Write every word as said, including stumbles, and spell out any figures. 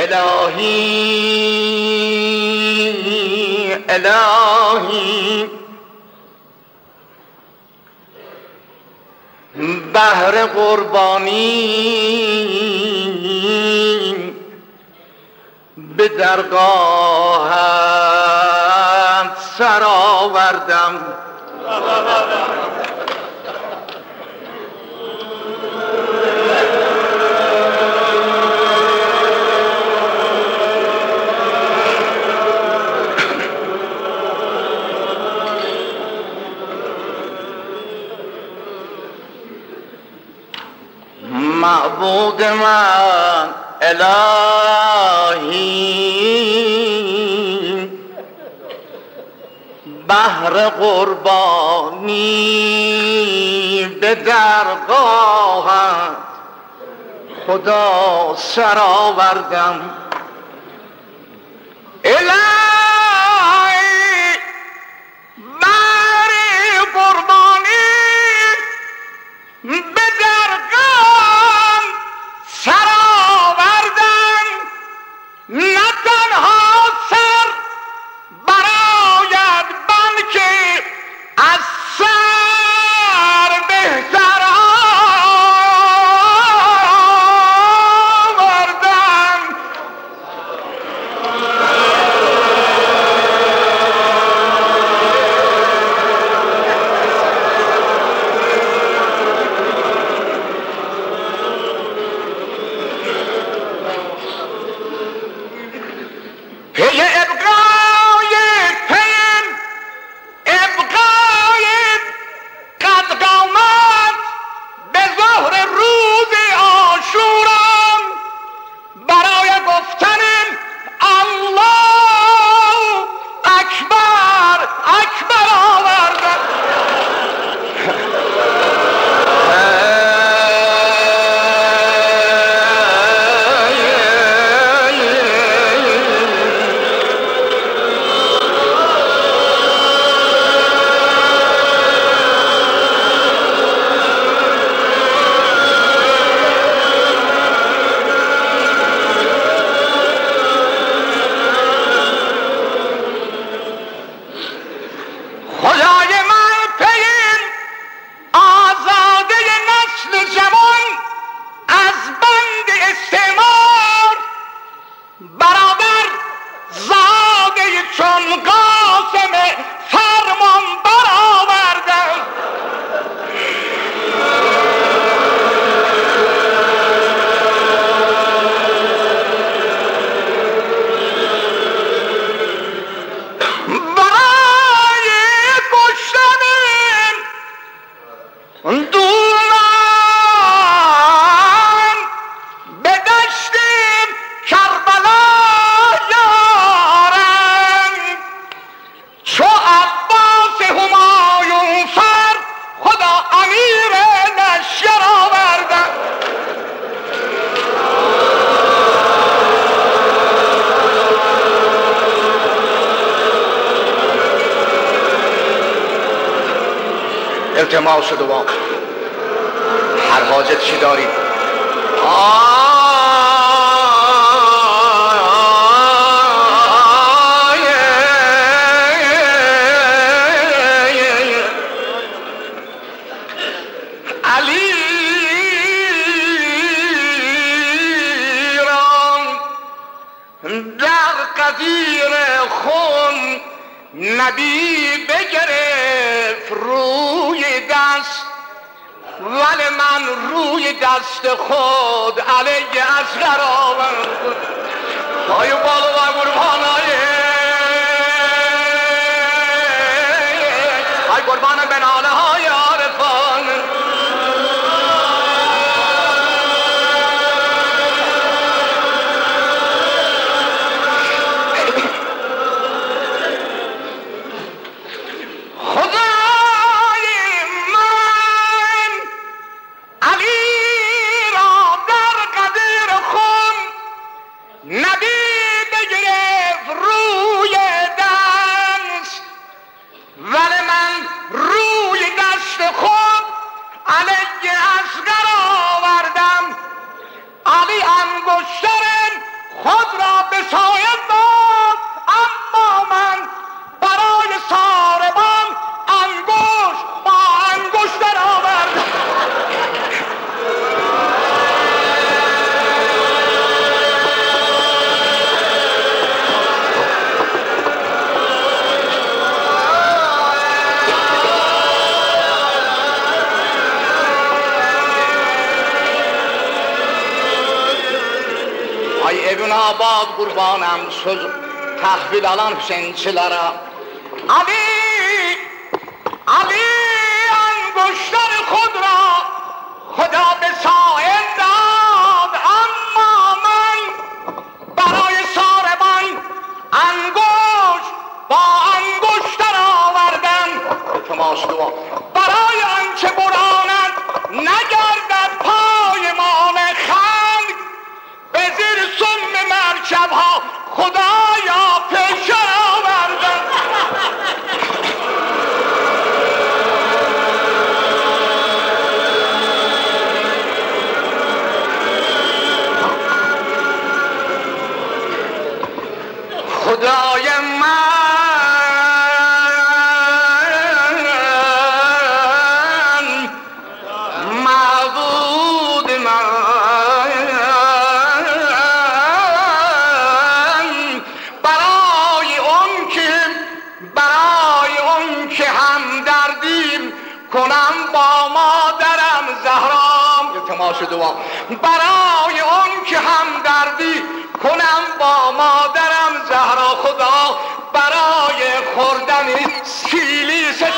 الهی الهی بهر قربانی به درگاهت سر آوردم. معبود من الهی بهر قربانی به درگاهت خدا سر آوردم. الهی بهر قربانی به درگاهم سر آوردم. نه تنها سر براید بلکه از سر بهتر آوردم. پی ابقای پیم ابقای قد قامت به ظهر روز عاشورا برای گفتن الله اکبر اکبر آوردم. خدای من پیم آزاده نسل جوان از بند استعمار برابر زاده چون قاسم فرمان برآوردم. برای کشتن دوران به دشت کربلا یارم چو عباس همایون فر خدا امیر لشکر آوردم. التماس و دعا هر حاجت چی دارید؟ علی را در قدیر خون نبی بگرفت روی دست، ولی من روی دست خود علیه اصغر آورد. پای بالا و قربانای ای قربان به ناله های عارفان. نبی Ay evin abad qurbanım söz tahvil alan Hüseyinçilərə. Ali, Ali انگشتر خود را خدا به سائل داد، اما من برای ساربان انگشت با انگشتر آوردم. التماس دعا برای آنچه براند نگردد پایمان خلق، به زیر سم مرکب ها خدایا فشار آوردم. خدای من، معبود من، برای اون که برای اون که همدردیم کنم با مادرم زهرام. التماس دعا برای اون که همدردی کنم با مادرم زهرا، خدا برای خوردن سیلیس